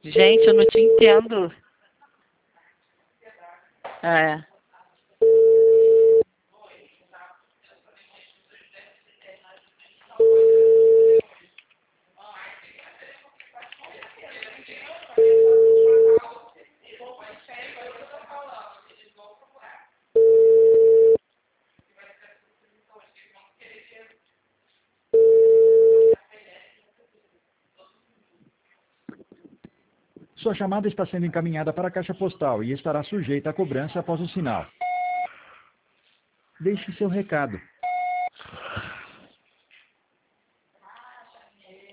Gente, eu não te entendo. É. Sua chamada está sendo encaminhada para a caixa postal e estará sujeita a cobrança após o sinal. Deixe seu recado.